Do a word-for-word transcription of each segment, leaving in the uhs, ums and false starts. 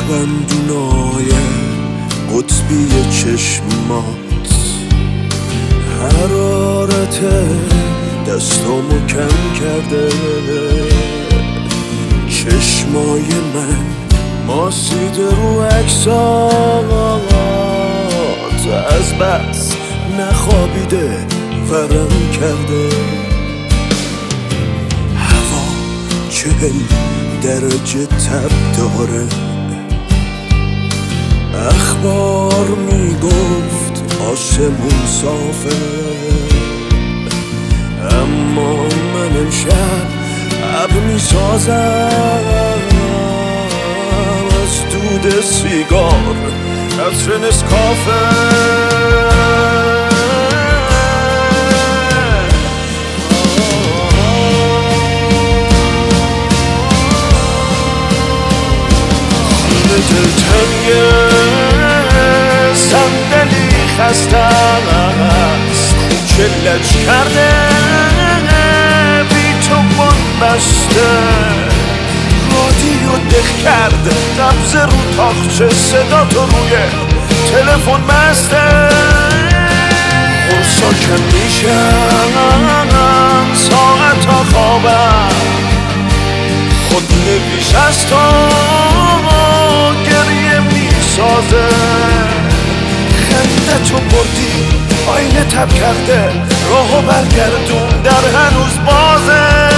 گوسفندونای قطبی چشمات، حرارت دستامو کم کرده، چشمای من ماسیده رو عکسات، از بس نخوابیده ورم کرده، هوا چهل درجه تب داره، اخبار میگفت آسمون صافه، اما من امشب ابر میسازم از دود سیگار عطر نسکافه. دلتنگه صندلی خسته است، کوچه لج کرده بی تو بند بسته، رادیو دق کرد نبض رو تاخچه، صدا تو روی تلفن مسته، خورسا کم میشن ساعتا خوابم، خود نویش از تو گریه میسازه، خنده تو بردی آینه تب کرده، راهو برگردون در هنوز بازه.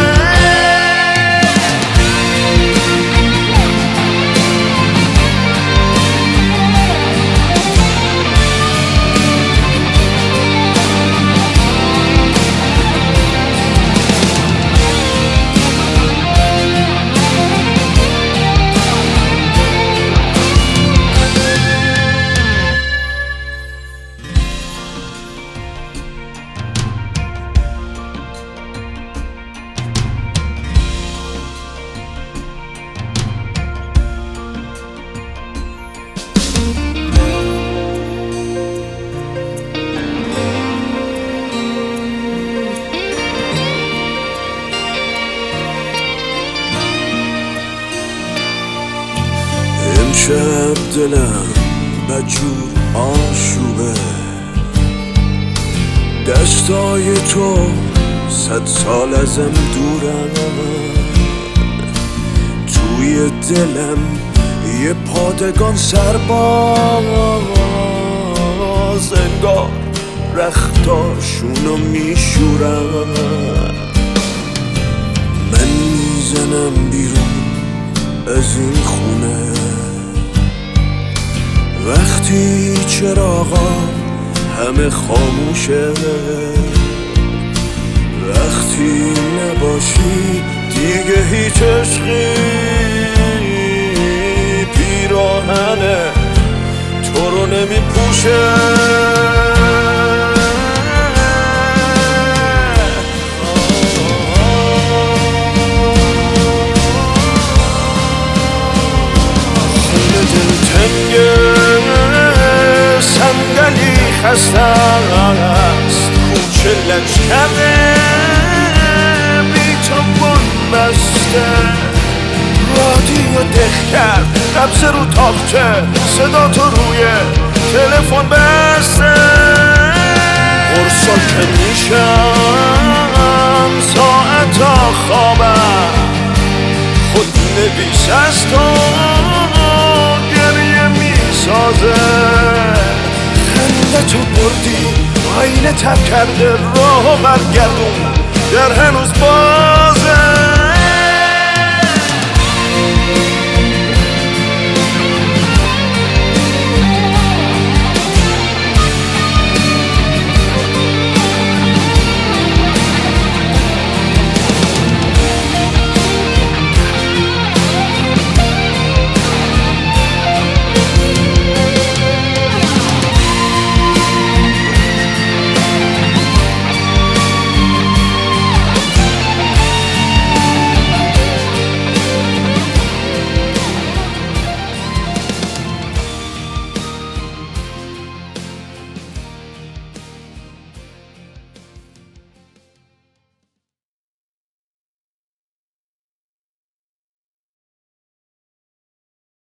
امشب دلم بدجور آشوبه، دستای تو صد سال ازم دورن، توی دلم یه پادگان سرباز، انگار رختاشونو میشورن، من میزنم بیرون از این خونه وقتی چراغا همه خاموشه، وقتی نباشی دیگه هیچ عشقی پیراهن تو رو نمی پوشه. صندلی خسته است، کوچه لج کرده بی تو بند بسته، رادیو دق کرد نبض رو تاخچه، صدا تو روی تلفن بسته، قرصا که میشن ساعتا خوابم، خود نویس از تو گریه میسازه، خنده تو بردی آینه تب کرده، راهو برگردون در هنوز با